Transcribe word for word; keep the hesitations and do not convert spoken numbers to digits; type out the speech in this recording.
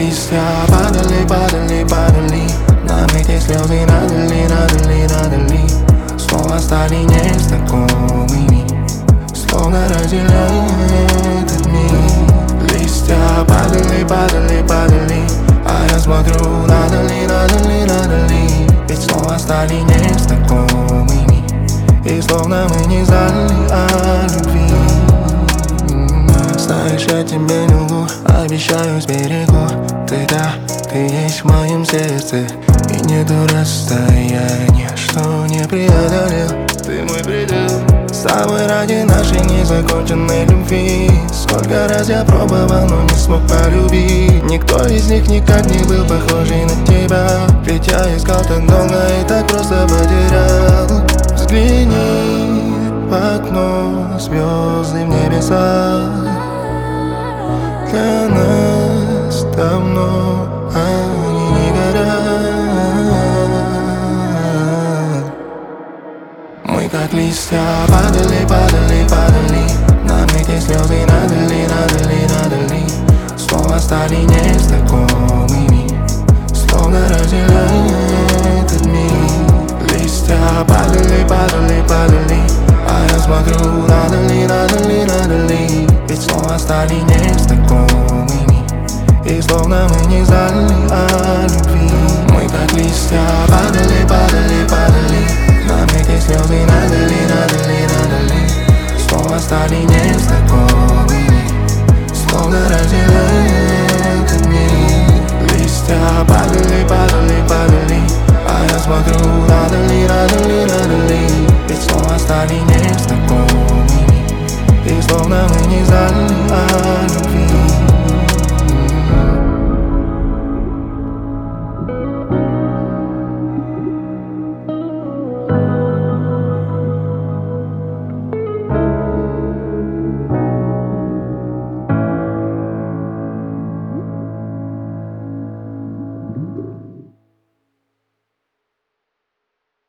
листья падали, падали, падали. Нам эти слезы надо ли, надо ли, надо ли. Снова стали незнакомыми, словно разделяет этот мир. Листья падали, падали, падали. А я смотрю, надо ли, надо ли, надо ли. Ведь снова стали незнакомыми, и словно мы не знали о любви. Знаешь, я тебе не лгу, обещаю, сберегу. Ты да, ты есть в моем сердце, и нету расстояния, что не преодолел. Ты мой предел, с тобой ради нашей незаконченной любви. Сколько раз я пробовал, но не смог полюбить. Никто из них никак не был похожий на тебя. Ведь я искал так долго и так просто потерял. Взгляни в окно, звезды в небесах. Для нас давно они не горят. Мы как листья падали, падали, падали. Нам эти слезы надо ли, надо ли, надо ли. Снова стали незнакомыми, словно разделяет этот мир. Листья падали, падали, падали. А я смотрю, надо ли, надо ли, надо ли. Ведь снова стали незнакомыми, и словно мы не знали о любви. Мы как листья падали, падали, падали. Нам эти слезы надо ли, надо ли, надо ли. Снова стали незнакомыми, словно разделяет этот мир. Листья падали, падали, падали. А я смотрю, надо ли, надо ли, надо ли. Ведь снова стали незнакомыми, и словно мы не знали